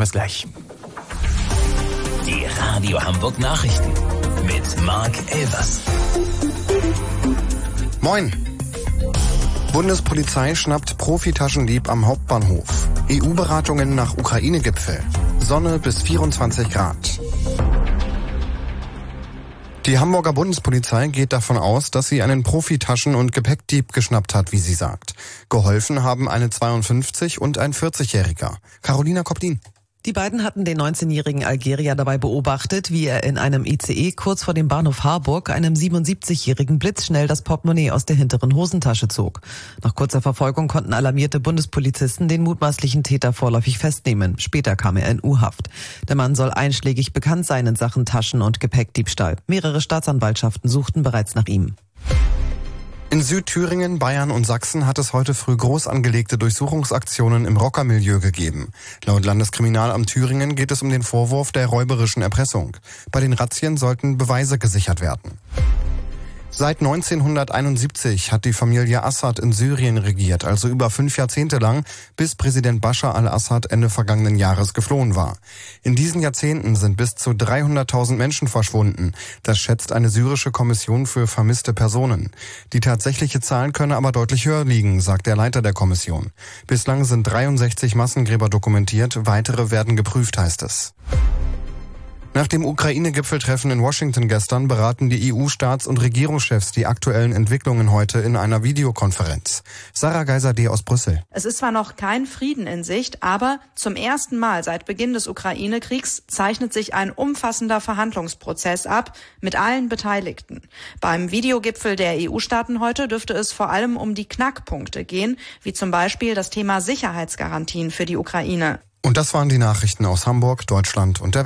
Bis gleich. Die Radio Hamburg Nachrichten mit Mark Elvers. Moin. Bundespolizei schnappt Profitaschendieb am Hauptbahnhof. EU-Beratungen nach Ukraine-Gipfel. Sonne bis 24 Grad. Die Hamburger Bundespolizei geht davon aus, dass sie einen Profitaschen- und Gepäckdieb geschnappt hat, wie sie sagt. Geholfen haben eine 52- und ein 40-Jähriger. Carolina Koplin. Die beiden hatten den 19-jährigen Algerier dabei beobachtet, wie er in einem ICE kurz vor dem Bahnhof Harburg einem 77-jährigen blitzschnell das Portemonnaie aus der hinteren Hosentasche zog. Nach kurzer Verfolgung konnten alarmierte Bundespolizisten den mutmaßlichen Täter vorläufig festnehmen. Später kam er in U-Haft. Der Mann soll einschlägig bekannt sein in Sachen Taschen- und Gepäckdiebstahl. Mehrere Staatsanwaltschaften suchten bereits nach ihm. In Südthüringen, Bayern und Sachsen hat es heute früh groß angelegte Durchsuchungsaktionen im Rockermilieu gegeben. Laut Landeskriminalamt Thüringen geht es um den Vorwurf der räuberischen Erpressung. Bei den Razzien sollten Beweise gesichert werden. Seit 1971 hat die Familie Assad in Syrien regiert, also über 5 Jahrzehnte lang, bis Präsident Bashar al-Assad Ende vergangenen Jahres geflohen war. In diesen Jahrzehnten sind bis zu 300.000 Menschen verschwunden. Das schätzt eine syrische Kommission für vermisste Personen. Die tatsächliche Zahl könne aber deutlich höher liegen, sagt der Leiter der Kommission. Bislang sind 63 Massengräber dokumentiert, weitere werden geprüft, heißt es. Nach dem Ukraine-Gipfeltreffen in Washington gestern beraten die EU-Staats- und Regierungschefs die aktuellen Entwicklungen heute in einer Videokonferenz. Sarah Geiser-D. aus Brüssel. Es ist zwar noch kein Frieden in Sicht, aber zum ersten Mal seit Beginn des Ukraine-Kriegs zeichnet sich ein umfassender Verhandlungsprozess ab mit allen Beteiligten. Beim Videogipfel der EU-Staaten heute dürfte es vor allem um die Knackpunkte gehen, wie zum Beispiel das Thema Sicherheitsgarantien für die Ukraine. Und das waren die Nachrichten aus Hamburg, Deutschland und der Welt.